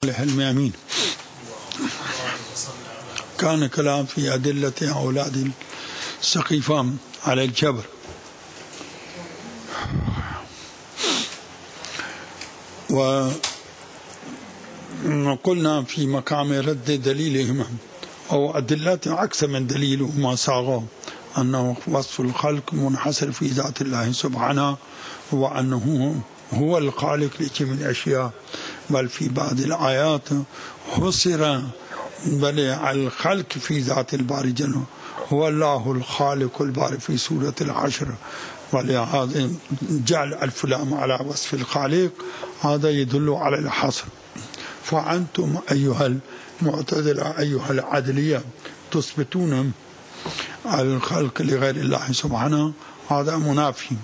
الحلم أمين. كان كلام في أدلة أولاد السقيفان على الجبر، وقلنا في مقام رد دليلهم أو أدلة أكثر من دليل وما صاغه أنه وصف الخلق منحصر في ذات الله سبحانه، وأنه هو الخالق لجميع الأشياء، بل في بعض الآيات حصر بل الخلق في ذات الباري جل هو الله الخالق الباري في سورة العشر، ولهذا جعل الفلام على وصف الخالق هذا يدل على الحصر. فأنتم أيها المعتزلة أيها العدلية تثبتون الخلق لغير الله سبحانه، هذا منافي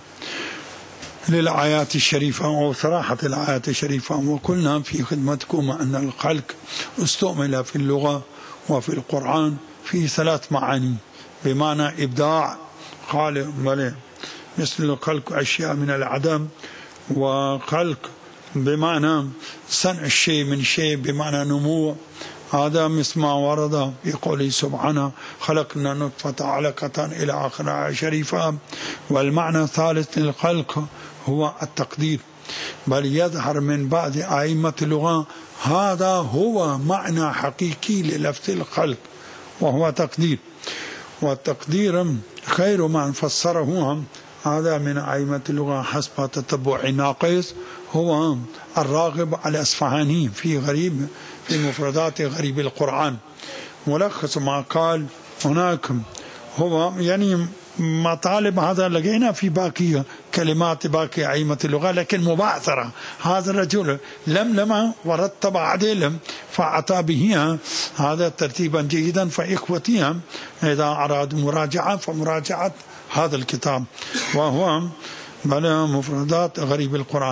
للآيات الشريفة أو صراحة الآيات الشريفة. وقلنا في خدمتكم أن الخلق استعمل في اللغة وفي القرآن في ثلاث معاني، بمعنى إبداع خالق مثل خلق أشياء من العدم، وخلق بمعنى صنع الشيء من شيء بمعنى نمو، هذا مثل ما ورد في قوله سبحانه خلقنا نطفة علقة إلى آخر شريفة. والمعنى الثالث للخلق هو التقدير، بل يظهر من بعض أئمة اللغة هذا هو معنى حقيقي للفظ الخلق وهو تقدير، والتقدير خير من فسره هذا من أئمة اللغة حسب تتبع ناقص هو الراغب الأصفهاني في غريب في مفردات غريب القرآن. ملخص ما قال هناك هو يعني مطالب هذا لقينا في باقي كلمات باقي أئمة اللغة، لكن مبعثرة هذا الرجل لما ورتب عليهم فأتى به هذا ترتيبا جيدا. فإخوتي إذا أرادوا مراجعة فمراجعة هذا الكتاب وهو مفردات غريب القرآن.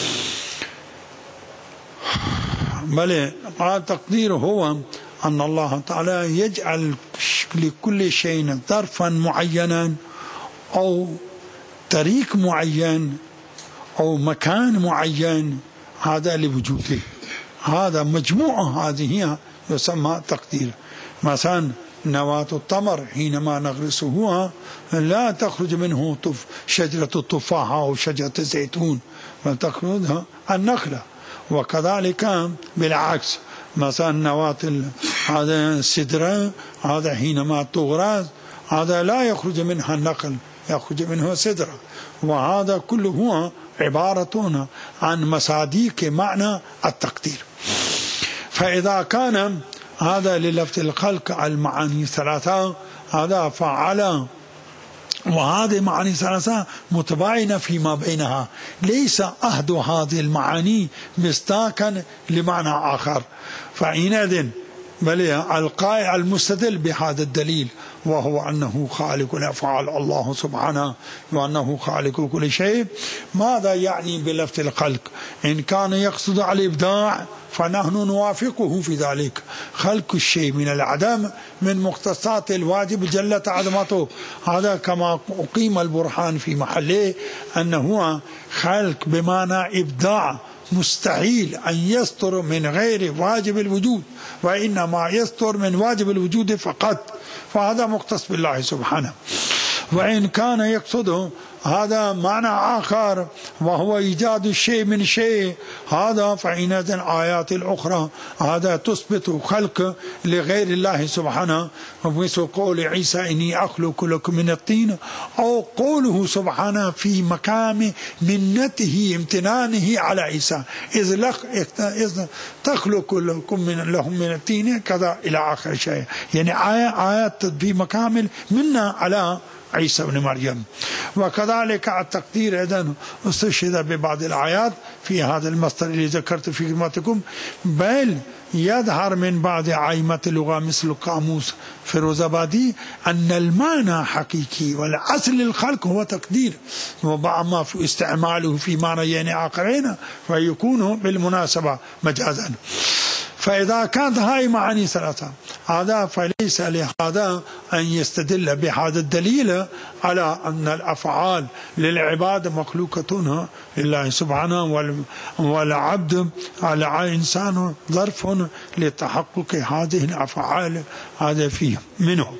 بل التقدير هو أن الله تعالى يجعل لكل شيء ظرفا معينا أو طريق معين أو مكان معين هذا لوجوده، هذا مجموعة هذه يسمى تقدير. مثلا نواة التمر حينما نغرسها لا تخرج منه شجرة التفاح أو شجرة الزيتون، بل تخرج النخلة. وكذلك بالعكس مثلا نواة هذا السدرة هذا حينما تغرس هذا لا يخرج منها النخل، يخرج منه سدرة، وهذا كله عبارة عن مصادق معنى التقدير. فإذا كان هذا للفظ الخلق المعاني ثلاثة هذا فعل، وهذه معاني ثلاثة متباينة فيما بينها، ليس أحد هذه المعاني مصداقا لمعنى آخر. فحينئذ بل القائل المستدل بهذا الدليل وهو أنه خالق الأفعال الله سبحانه وأنه خالق كل شيء، ماذا يعني بلفظ الخلق؟ إن كان يقصد على الإبداع فنحن نوافقه في ذلك، خلق الشيء من العدم من مختصات الواجب جلت عظمته، هذا كما أقيم البرهان في محله أنه خلق بمعنى إبداع مستحيل أن يستر من غير واجب الوجود، وإنما يستر من واجب الوجود فقط، فهذا مختص بالله سبحانه. وإن كان يقصده هذا معنى آخر وهو إيجاد الشيء من شيء هذا فإنذ الآيات الأخرى هذا تثبت خلق لغير الله سبحانه، مثل قول عيسى إني أخلق لكم من الطين، أو قوله سبحانه في مقام منته امتنانه على عيسى إذ تخلق لكم لهم من الطين كذا إلى آخر شيء، يعني آيات في مقام منا على عيسى بن مريم. وكذلك التقدير إذن استشهد ببعض الآيات في هذا المصدر اللي ذكرت في خدمتكم، بل يظهر من بعض أئمة اللغة مثل قاموس فيروزآبادي أن المعنى حقيقي والأصل للخلق هو تقدير، وبعض في استعماله في معنيين آخرين فيكون بالمناسبة مجازا. فإذا كانت هاي معاني ثلاثة هذا فليس لهذا أن يستدل بهذا الدليل على أن الأفعال للعباد مخلوقة لله سبحانه، والعبد على إنسان ظرف لتحقق هذه الأفعال، هذا فيه منه.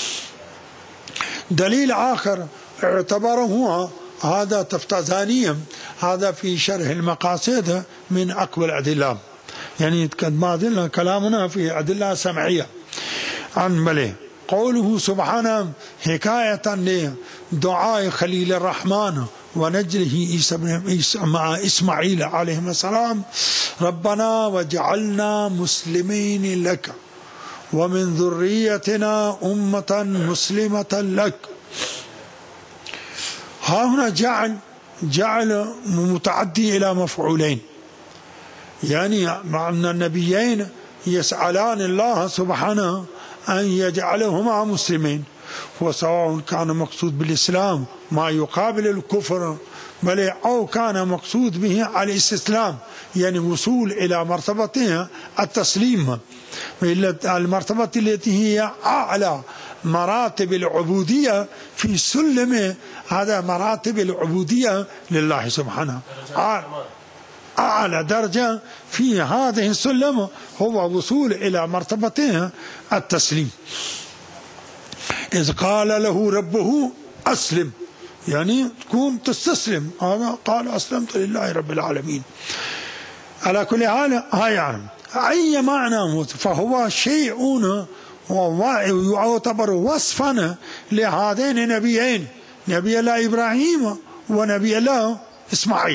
دليل آخر اعتبره هذا تفتزانيا، هذا في شرح المقاصد من أقوى الأدلة، يعني ما زلنا كلامنا في أدلة سمعية عن مليه. قوله سبحانه حكاية لدعاء خليل الرحمن ونجله مع إسماعيل عليهما السلام: ربنا وجعلنا مسلمين لك ومن ذريتنا أمة مسلمة لك. ها هنا جعل متعدي إلى مفعولين، يعني مع أن النبيين يسألان الله سبحانه أن يجعلهما مسلمين، وسواء كان مقصود بالإسلام ما يقابل الكفر بل أو كان مقصود به الاستسلام، يعني وصول إلى مرتبة التسليم، المرتبة التي هي أعلى مراتب العبودية في سلم، هذا مراتب العبودية لله سبحانه، أعلى درجة في هذه السلم هو وصول إلى مرتبة التسليم. إذ قال له ربه أسلم، يعني تكون تستسلم، هذا قال أسلمت لله رب العالمين. على كل حال يعني أي معنى، فهو شيء يعتبر وصفا لهذين النبيين، نبي الله إبراهيم ونبي الله إسماعيل.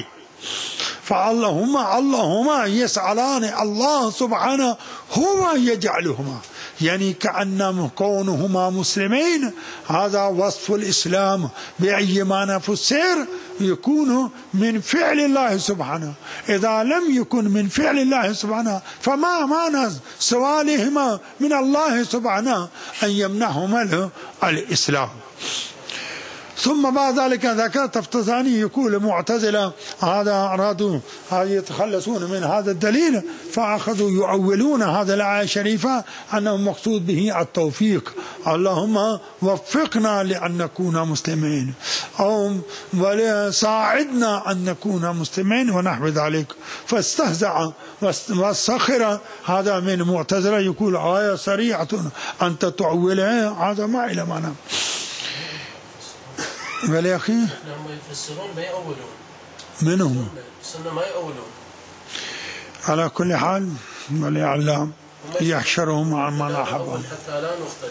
فاللهما يسألان الله سبحانه هو يجعلهما، يعني كأن كونهما مسلمين هذا وصف الإسلام بأي معنى فسر يكون من فعل الله سبحانه. إذا لم يكن من فعل الله سبحانه فما معنى سؤالهما من الله سبحانه أن يمنحهما الإسلام. ثم بعد ذلك ذكر تفتزاني يقول معتزلة هذا أرادوا يتخلصون من هذا الدليل، فأخذوا يؤولون هذا الآية الشريفة أنه مقصود به التوفيق، اللهم وفقنا لأن نكون مسلمين، أو ساعدنا أن نكون مسلمين ونحو ذلك. فاستهزأ واستخر هذا من معتزلة يقول آية سريعة أنت تعولها، هذا ما إلى معنى. بل يا أخي هم يفسرون ما يأولون منهم السنة ما يأولون. على كل حال وليعلم يحشرهم مع من أحبهم حتى لا نختلف.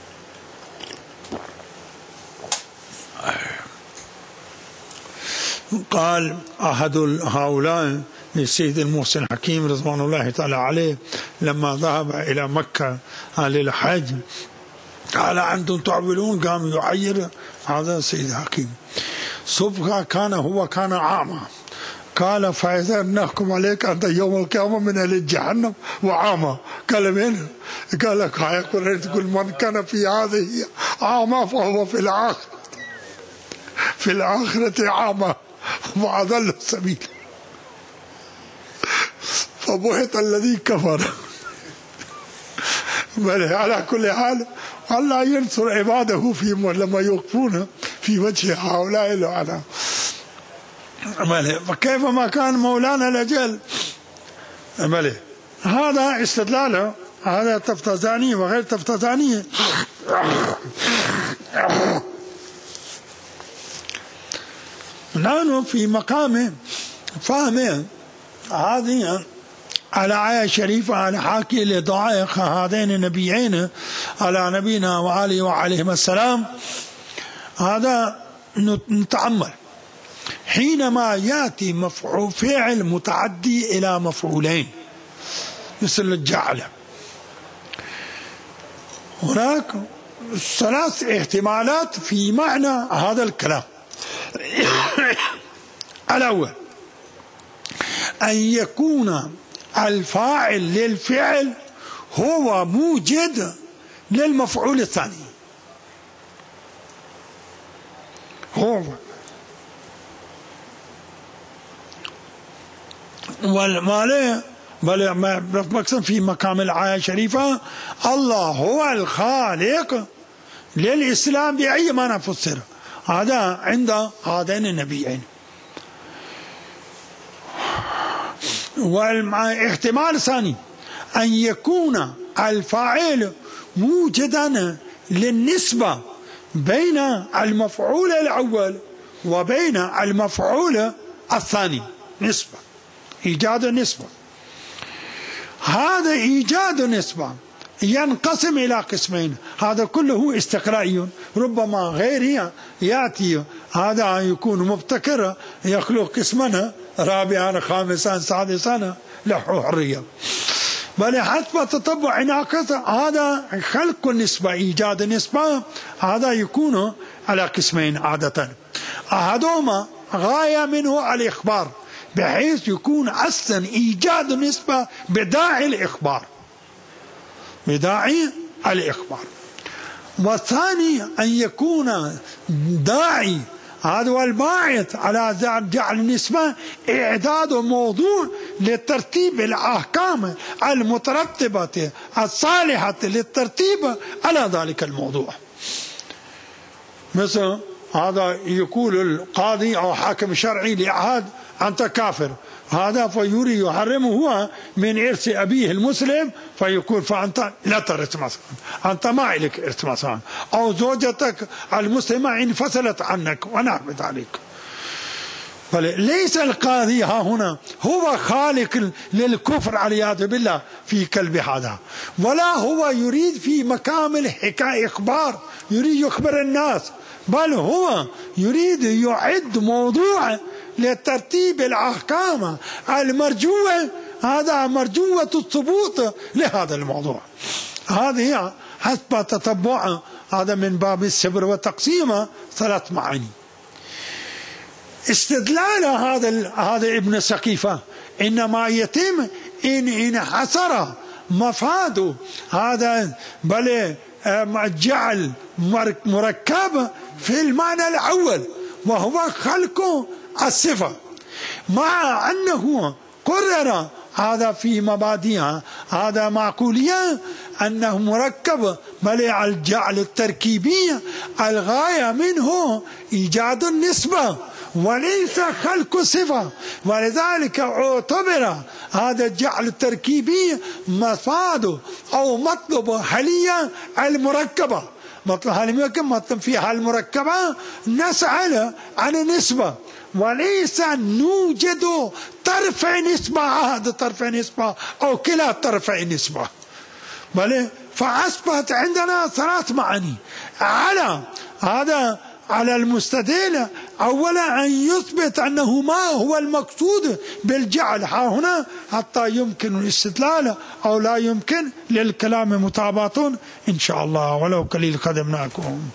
قال أحد هؤلاء للسيد المحسن حكيم رضوان الله تعالى عليه لما ذهب إلى مكة للحج قال أنتم تعبلون، قام يعير هذا السيد حكيم صبح كان عامة، قال فإذا نحكم عليك أنت يوم القيامة من أهل جهنم وعامة. قال من؟ قال لك تقول من كان في هذه عامة فهو في الآخرة عامة وأضل السبيل. فبهت الذي كفر. بل على كل حال الله ينصر عباده لما يوقفون في وجه هؤلاء الأعلى. فكيف ما كان مولانا الأجل. هذا استدلاله، هذا تفتزاني وغير تفتزاني. نحن في مقام فهم هذه على آية شريفة على حاكي لضعائق هذين النبيين على نبينا وآله وعليهم السلام. هذا نتأمل حينما يأتي مفعول فعل متعدي إلى مفعولين مثل الجعل، هناك ثلاث احتمالات في معنى هذا الكلام. الأول أن يكون الفاعل للفعل هو موجد للمفعول الثاني، هو بل مقصد في مقام الآية الشريفة الله هو الخالق للإسلام بأي معنى فسر، هذا عند هذين النبيين. واحتمال ثاني أن يكون الفاعل موجدا للنسبة بين المفعول الأول وبين المفعول الثاني، نسبة، إيجاد النسبة. هذا إيجاد النسبة ينقسم إلى قسمين، هذا كله استقرائي، ربما غيره يأتي هذا يكون مبتكر يخلق قسما رابعا خامسا سادسا له حرية، بل حسب تتبع ناقص هذا خلق النسبة إيجاد النسبة، هذا يكون على قسمين عادة. أحدهما غاية منه الإخبار، بحيث يكون أصلا إيجاد النسبة بداعي الإخبار، بداعي الإخبار. والثاني أن يكون داعي هذا هو الباعث على جعل النسبة إعداد موضوع لترتيب الأحكام المترتبة الصالحة للترتيب على ذلك الموضوع. مثل هذا يقول القاضي أو حاكم شرعي لأحد أنت كافر، هذا فيري يحرمه هو من إرث أبيه المسلم، فيقول فأنت لا ترث مثلا، أنت ما لك إرث مثلا، أو زوجتك المسلمة انفصلت عنك ونحو ذلك. فليس القاضي ها هنا هو خالق للكفر والعياذ بالله في كلب هذا، ولا هو يريد في مقام الحكاية إخبار يريد يخبر الناس، بل هو يريد يعد موضوع لترتيب الأحكام المرجوة، هذا مرجوة الثبوت لهذا الموضوع. هذه حسب تتبع هذا من باب السبر والتقسيم 3 معاني. استدلال هذا ابن سقيفة إنما يتم إن حصر مفاد هذا بل جعل مركب في المعنى الأول وهو خلق الصفة، مع أنه قرر هذا في مبادئها هذا معقولية أنه مركب بل الجعل التركيبي الغاية منه إيجاد النسبة وليس خلق صفة، ولذلك اعتبر هذا الجعل التركيبي مفاد أو مطلب حاليا المركبة، مطلب فيها المركبة نسأل عن النسبة، وليس نوجد طرف نسبة، هذا طرف نسبة أو كلا طرف نسبة، بل فأصبحت عندنا 3 معاني على هذا على المستدل. أولا أن يثبت أنه ما هو المقصود بالجعل ها هنا حتى يمكن الاستدلال أو لا يمكن للكلام متابعة إن شاء الله، ولو قليل قدمناكم.